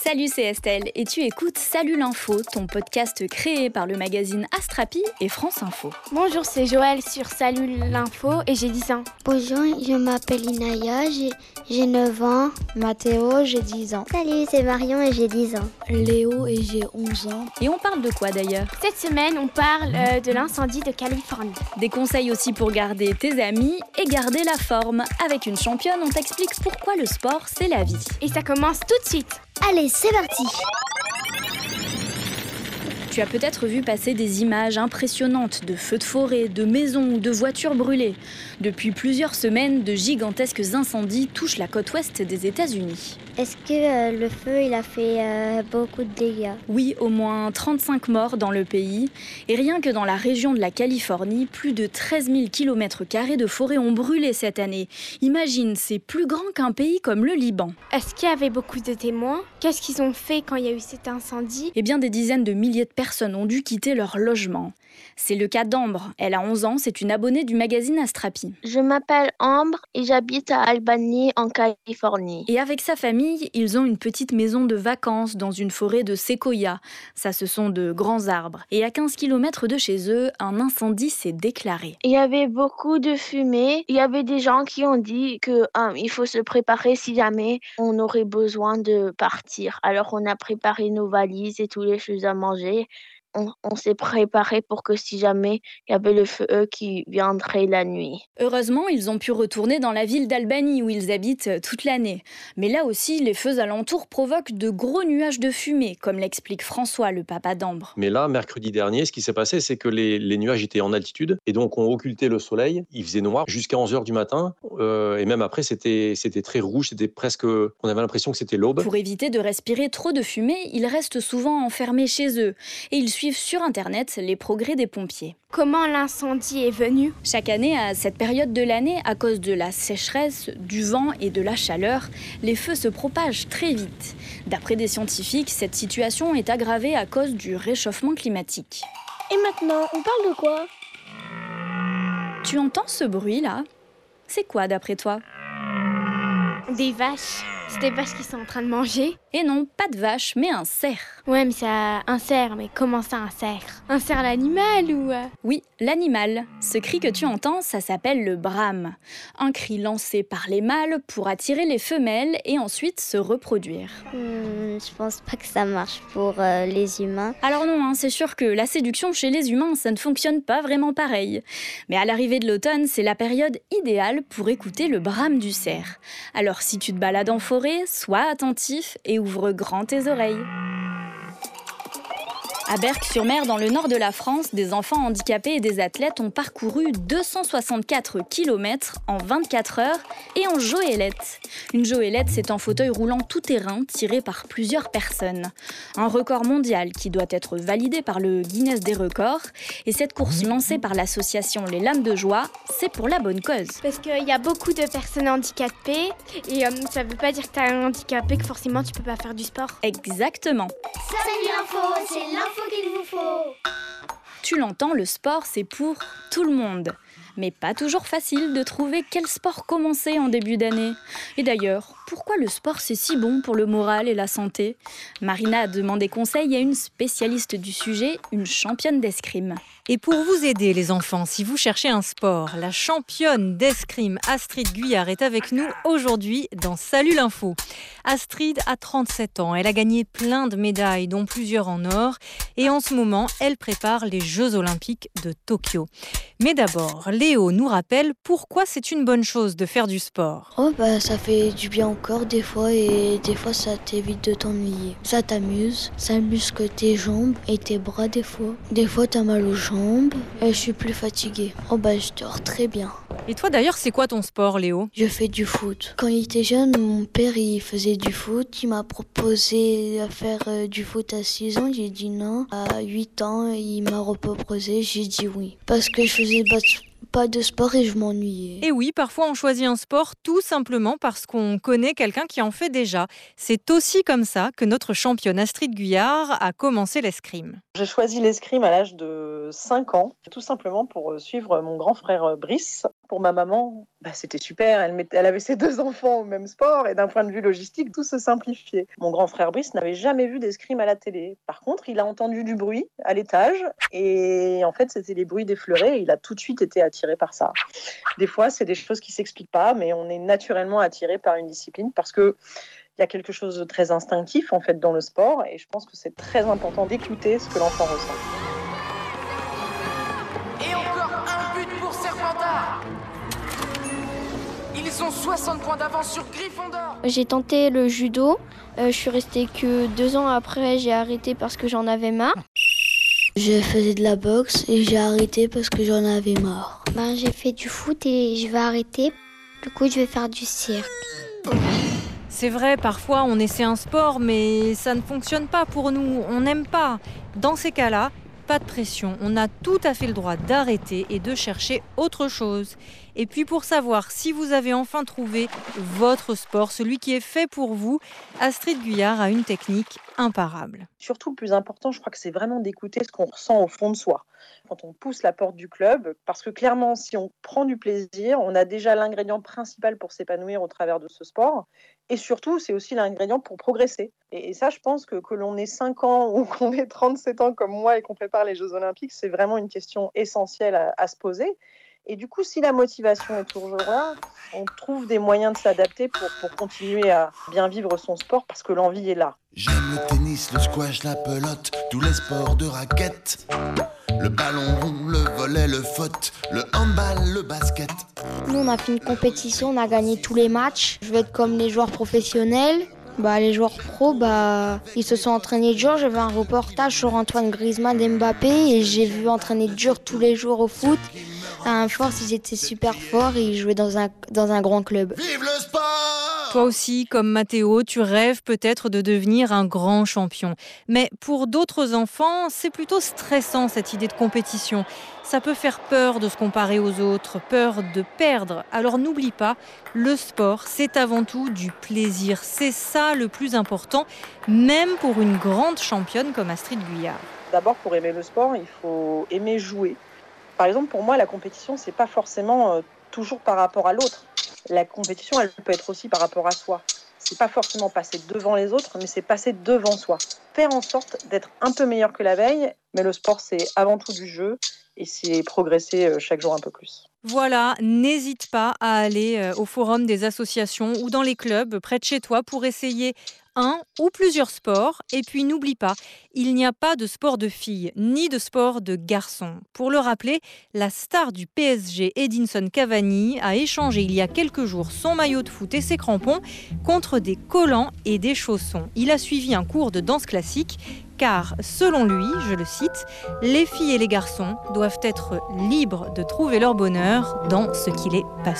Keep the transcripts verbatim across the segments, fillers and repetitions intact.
Salut, c'est Estelle et tu écoutes Salut l'info, ton podcast créé par le magazine Astrapi et France Info. Bonjour, c'est Joël sur Salut l'info et j'ai dix ans. Bonjour, je m'appelle Inaya, j'ai, j'ai neuf ans. Mathéo, j'ai dix ans. Salut, c'est Marion et j'ai dix ans. Léo et j'ai onze ans. Et on parle de quoi d'ailleurs? Cette semaine, on parle euh, de l'incendie de Californie. Des conseils aussi pour garder tes amis et garder la forme. Avec une championne, on t'explique pourquoi le sport, c'est la vie. Et ça commence tout de suite. Allez, c'est parti! Tu as peut-être vu passer des images impressionnantes de feux de forêt, de maisons ou de voitures brûlées. Depuis plusieurs semaines, de gigantesques incendies touchent la côte ouest des États-Unis. Est-ce que euh, le feu il a fait euh, beaucoup de dégâts? Oui, au moins trente-cinq morts dans le pays. Et rien que dans la région de la Californie, plus de treize mille kilomètres carrés de forêt ont brûlé cette année. Imagine, c'est plus grand qu'un pays comme le Liban. Est-ce qu'il y avait beaucoup de témoins? Qu'est-ce qu'ils ont fait quand il y a eu cet incendie? Eh bien, des dizaines de milliers de personnes ont dû quitter leur logement. C'est le cas d'Ambre. Elle a onze ans, c'est une abonnée du magazine Astrapi. Je m'appelle Ambre et j'habite à Albany, en Californie. Et avec sa famille, ils ont une petite maison de vacances dans une forêt de séquoias. Ça, ce sont de grands arbres. Et à quinze kilomètres de chez eux, un incendie s'est déclaré. Il y avait beaucoup de fumée. Il y avait des gens qui ont dit qu'il euh, faut se préparer si jamais on aurait besoin de partir. Alors on a préparé nos valises et toutes les choses à manger. On, on s'est préparé pour que si jamais il y avait le feu qui viendrait la nuit. Heureusement, ils ont pu retourner dans la ville d'Albany où ils habitent toute l'année. Mais là aussi, les feux alentours provoquent de gros nuages de fumée, comme l'explique François, le papa d'Ambre. Mais là, mercredi dernier, ce qui s'est passé, c'est que les, les nuages étaient en altitude et donc ont occulté le soleil. Il faisait noir jusqu'à onze heures du matin euh, et même après, c'était, c'était très rouge, c'était presque... On avait l'impression que c'était l'aube. Pour éviter de respirer trop de fumée, ils restent souvent enfermés chez eux et ils suivent sur Internet les progrès des pompiers. Comment l'incendie est venu? Chaque année, à cette période de l'année, à cause de la sécheresse, du vent et de la chaleur, les feux se propagent très vite. D'après des scientifiques, cette situation est aggravée à cause du réchauffement climatique. Et maintenant, on parle de quoi? Tu entends ce bruit-là? C'est quoi d'après toi? Des vaches. C'est des vaches qui sont en train de manger. Et non, pas de vache, mais un cerf. Ouais, mais ça, un cerf, mais comment ça un cerf? Un cerf l'animal ou... Euh... Oui, l'animal. Ce cri que tu entends, ça s'appelle le brame. Un cri lancé par les mâles pour attirer les femelles et ensuite se reproduire. Hmm, je pense pas que ça marche pour euh, les humains. Alors non, hein, c'est sûr que la séduction chez les humains, ça ne fonctionne pas vraiment pareil. Mais à l'arrivée de l'automne, c'est la période idéale pour écouter le brame du cerf. Alors si tu te balades en forêt, sois attentif et ouvre grand tes oreilles. À Berck-sur-Mer, dans le nord de la France, des enfants handicapés et des athlètes ont parcouru deux cent soixante-quatre kilomètres en vingt-quatre heures et en joëlette. Une joëlette, c'est un fauteuil roulant tout-terrain tiré par plusieurs personnes. Un record mondial qui doit être validé par le Guinness des records. Et cette course lancée par l'association Les Lames de Joie, c'est pour la bonne cause. Parce qu'il y a beaucoup de personnes handicapées et euh, ça ne veut pas dire que tu as un handicapé que forcément tu peux pas faire du sport. Exactement. Salut l'info, c'est l'info qu'il vous faut. Tu l'entends, le sport, c'est pour tout le monde. Mais pas toujours facile de trouver quel sport commencer en début d'année. Et d'ailleurs, pourquoi le sport c'est si bon pour le moral et la santé? Marina a demandé conseil à une spécialiste du sujet, une championne d'escrime. Et pour vous aider les enfants, si vous cherchez un sport, la championne d'escrime Astrid Guyard est avec nous aujourd'hui dans Salut l'info. Astrid a trente-sept ans, elle a gagné plein de médailles, dont plusieurs en or. Et en ce moment, elle prépare les Jeux Olympiques de Tokyo. Mais d'abord, Léo nous rappelle pourquoi c'est une bonne chose de faire du sport. Oh bah ça fait du bien au corps des fois et des fois ça t'évite de t'ennuyer. Ça t'amuse, ça muscle tes jambes et tes bras des fois. Des fois t'as mal aux jambes et je suis plus fatiguée. Oh bah je dors très bien. Et toi d'ailleurs, c'est quoi ton sport, Léo? Je fais du foot. Quand il était jeune, mon père il faisait du foot. Il m'a proposé de faire euh, du foot à six ans. J'ai dit non. À huit ans, il m'a reproposé. J'ai dit oui. Parce que je faisais pas pas de sport et je m'ennuyais. Et oui, parfois on choisit un sport tout simplement parce qu'on connaît quelqu'un qui en fait déjà. C'est aussi comme ça que notre championne Astrid Guyard a commencé l'escrime. J'ai choisi l'escrime à l'âge de cinq ans, tout simplement pour suivre mon grand frère Brice. Pour ma maman, bah, c'était super, elle, met... elle avait ses deux enfants au même sport et d'un point de vue logistique, tout se simplifiait. Mon grand frère Brice n'avait jamais vu d'escrime à la télé. Par contre, il a entendu du bruit à l'étage et en fait, c'était les bruits des fleurets et il a tout de suite été attiré par ça. Des fois, c'est des choses qui ne s'expliquent pas, mais on est naturellement attiré par une discipline parce que il y a quelque chose de très instinctif en fait dans le sport et je pense que c'est très important d'écouter ce que l'enfant ressent. Et encore un but pour Serpentard. Ils ont soixante points d'avance sur Gryffondor. J'ai tenté le judo, euh, je suis restée que deux ans après, j'ai arrêté parce que j'en avais marre. Je faisais de la boxe et j'ai arrêté parce que j'en avais marre. Ben, j'ai fait du foot et je vais arrêter. Du coup, je vais faire du cirque. C'est vrai, parfois on essaie un sport, mais ça ne fonctionne pas pour nous, on n'aime pas. Dans ces cas-là, pas de pression, on a tout à fait le droit d'arrêter et de chercher autre chose. Et puis pour savoir si vous avez enfin trouvé votre sport, celui qui est fait pour vous, Astrid Guyard a une technique imparable. Surtout, le plus important, je crois que c'est vraiment d'écouter ce qu'on ressent au fond de soi. Quand on pousse la porte du club, parce que clairement, si on prend du plaisir, on a déjà l'ingrédient principal pour s'épanouir au travers de ce sport. Et surtout, c'est aussi l'ingrédient pour progresser. Et, et ça, je pense que que l'on ait cinq ans ou qu'on ait trente-sept ans comme moi et qu'on prépare les Jeux Olympiques, c'est vraiment une question essentielle à, à se poser. Et du coup, si la motivation est toujours là, on trouve des moyens de s'adapter pour, pour continuer à bien vivre son sport parce que l'envie est là. J'aime le tennis, le squash, la pelote, tous les sports de raquette. Le ballon rond, le volley, le foot, le handball, le basket. Nous, on a fait une compétition, on a gagné tous les matchs. Je veux être comme les joueurs professionnels. Bah, les joueurs pros, bah, ils se sont entraînés dur. J'avais un reportage sur Antoine Griezmann d'Mbappé et j'ai vu entraîner dur tous les jours au foot. À un force, ils étaient super forts et ils jouaient dans un, dans un grand club. Vive le sport! Toi aussi, comme Mathéo, tu rêves peut-être de devenir un grand champion. Mais pour d'autres enfants, c'est plutôt stressant cette idée de compétition. Ça peut faire peur de se comparer aux autres, peur de perdre. Alors n'oublie pas, le sport, c'est avant tout du plaisir. C'est ça le plus important, même pour une grande championne comme Astrid Guyard. D'abord, pour aimer le sport, il faut aimer jouer. Par exemple, pour moi, la compétition, c'est pas forcément euh, toujours par rapport à l'autre. La compétition, elle peut être aussi par rapport à soi. C'est pas forcément passer devant les autres, mais c'est passer devant soi. Faire en sorte d'être un peu meilleur que la veille, mais le sport, c'est avant tout du jeu et c'est progresser chaque jour un peu plus. Voilà, n'hésite pas à aller au forum des associations ou dans les clubs près de chez toi pour essayer un ou plusieurs sports. Et puis n'oublie pas, il n'y a pas de sport de filles ni de sport de garçons. Pour le rappeler, la star du P S G, Edinson Cavani, a échangé il y a quelques jours son maillot de foot et ses crampons contre des collants et des chaussons. Il a suivi un cours de danse classique car, selon lui, je le cite, « Les filles et les garçons doivent être libres de trouver leur bonheur dans ce qui les passionne. »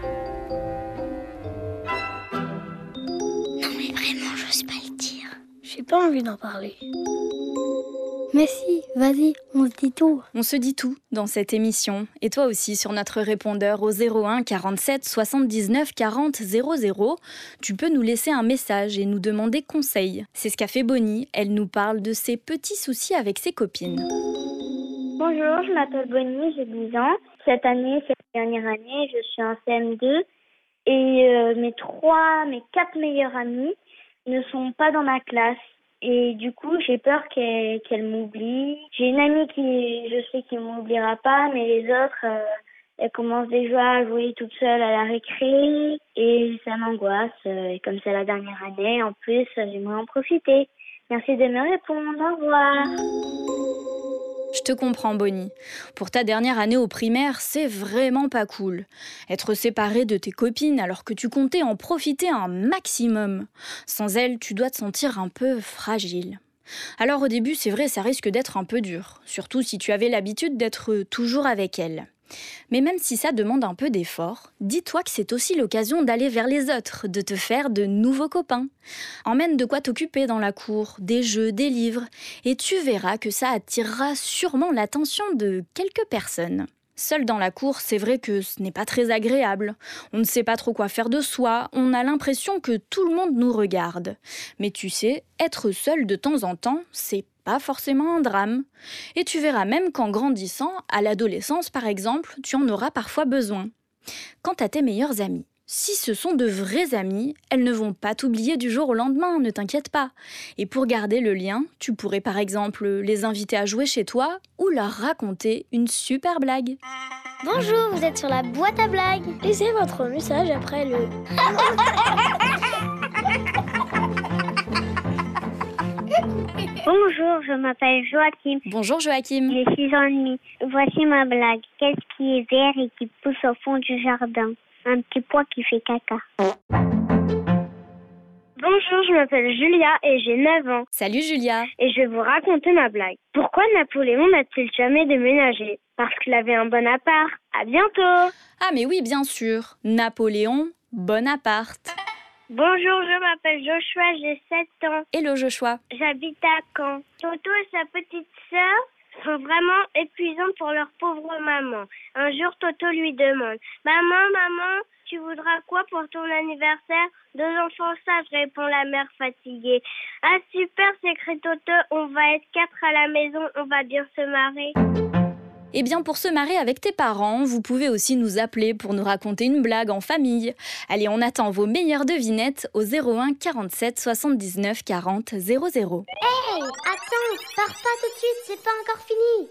Non mais vraiment, j'ose pas le dire. J'ai pas envie d'en parler. Mais si, vas-y, on se dit tout. On se dit tout dans cette émission. Et toi aussi sur notre répondeur au zéro un quarante-sept soixante-dix-neuf quarante zéro zéro. Tu peux nous laisser un message et nous demander conseil. C'est ce qu'a fait Bonnie. Elle nous parle de ses petits soucis avec ses copines. Bonjour, je m'appelle Bonnie, j'ai dix ans. Cette année, c'est la dernière année, je suis en C M deux. Et euh, mes trois, mes quatre meilleures amies ne sont pas dans ma classe. Et du coup, j'ai peur qu'elle, qu'elle m'oublie. J'ai une amie qui, je sais, qui m'oubliera pas, mais les autres, euh, elles commencent déjà à jouer toutes seules à la récré. Et ça m'angoisse. Et comme c'est la dernière année, en plus, j'aimerais en profiter. Merci de me répondre. Au revoir. Je te comprends, Bonnie. Pour ta dernière année au primaire, c'est vraiment pas cool. Être séparée de tes copines alors que tu comptais en profiter un maximum. Sans elles, tu dois te sentir un peu fragile. Alors au début, c'est vrai, ça risque d'être un peu dur. Surtout si tu avais l'habitude d'être toujours avec elles. Mais même si ça demande un peu d'effort, dis-toi que c'est aussi l'occasion d'aller vers les autres, de te faire de nouveaux copains. Emmène de quoi t'occuper dans la cour, des jeux, des livres, et tu verras que ça attirera sûrement l'attention de quelques personnes. Seul dans la cour, c'est vrai que ce n'est pas très agréable. On ne sait pas trop quoi faire de soi, on a l'impression que tout le monde nous regarde. Mais tu sais, être seul de temps en temps, c'est pas forcément un drame. Et tu verras même qu'en grandissant, à l'adolescence par exemple, tu en auras parfois besoin. Quant à tes meilleurs amis, si ce sont de vrais amis, elles ne vont pas t'oublier du jour au lendemain, ne t'inquiète pas. Et pour garder le lien, tu pourrais par exemple les inviter à jouer chez toi ou leur raconter une super blague. Bonjour, vous êtes sur la boîte à blagues. Laissez votre message après le... Bonjour, je m'appelle Joachim. Bonjour Joachim. J'ai six ans et demi. Voici ma blague. Qu'est-ce qui est vert et qui pousse au fond du jardin? Un petit pois qui fait caca. Bonjour, je m'appelle Julia et j'ai neuf ans. Salut Julia. Et je vais vous raconter ma blague. Pourquoi Napoléon n'a-t-il jamais déménagé? Parce qu'il avait un bon appart. À bientôt. Ah mais oui, bien sûr. Napoléon Bonaparte. Bonjour, je m'appelle Joshua, j'ai sept ans. Hello Joshua. J'habite à Caen. Toto et sa petite sœur sont vraiment épuisants pour leur pauvre maman. Un jour, Toto lui demande « Maman, maman, tu voudras quoi pour ton anniversaire ?» Deux enfants sages, répond la mère fatiguée. « Ah super, s'écrie Toto, on va être quatre à la maison, on va bien se marrer. » Eh bien, pour se marrer avec tes parents, vous pouvez aussi nous appeler pour nous raconter une blague en famille. Allez, on attend vos meilleures devinettes au zéro un quarante-sept soixante-dix-neuf quarante zéro zéro. Hey, attends, pars pas tout de suite, c'est pas encore fini.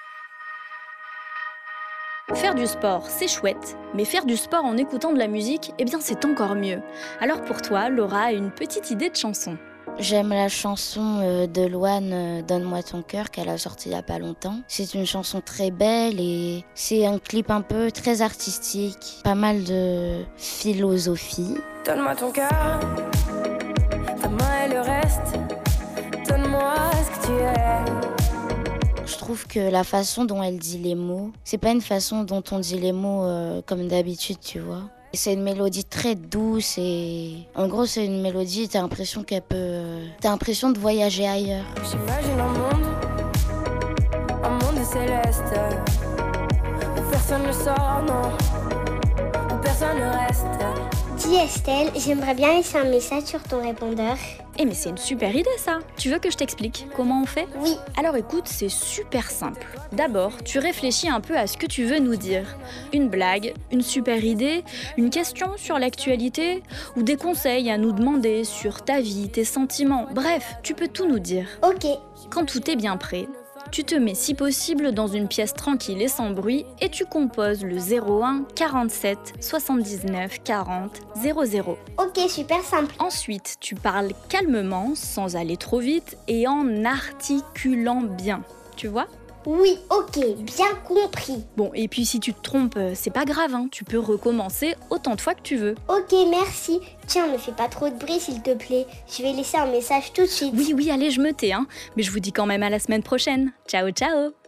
Faire du sport, c'est chouette, mais faire du sport en écoutant de la musique, eh bien, c'est encore mieux. Alors pour toi, Laura a une petite idée de chanson. J'aime la chanson de Louane, Donne-moi ton cœur, qu'elle a sortie il n'y a pas longtemps. C'est une chanson très belle et c'est un clip un peu très artistique, pas mal de philosophie. Donne-moi ton cœur, ta main et le reste, donne-moi ce que tu es. Je trouve que la façon dont elle dit les mots, c'est pas une façon dont on dit les mots euh, comme d'habitude, tu vois. C'est une mélodie très douce et en gros c'est une mélodie, t'as l'impression qu'elle peut, t'as l'impression de voyager ailleurs. J'imagine un monde, un monde céleste, où personne ne sort, non, où personne ne reste. Dis Estelle, j'aimerais bien laisser un message sur ton répondeur. Eh mais c'est une super idée ça. Tu veux que je t'explique comment on fait? Oui. Alors écoute, c'est super simple. D'abord, tu réfléchis un peu à ce que tu veux nous dire. Une blague, une super idée, une question sur l'actualité ou des conseils à nous demander sur ta vie, tes sentiments. Bref, tu peux tout nous dire. Ok. Quand tout est bien prêt, tu te mets si possible dans une pièce tranquille et sans bruit et tu composes le zéro un quarante-sept soixante-dix-neuf quarante zéro zéro. Ok, super simple. Ensuite, tu parles calmement, sans aller trop vite et en articulant bien. Tu vois ? Oui, ok, bien compris. Bon, et puis si tu te trompes, c'est pas grave, hein, tu peux recommencer autant de fois que tu veux. Ok, merci. Tiens, ne fais pas trop de bruit s'il te plaît. Je vais laisser un message tout de suite. Oui, oui, allez, je me tais, hein. Mais je vous dis quand même à la semaine prochaine. Ciao, ciao.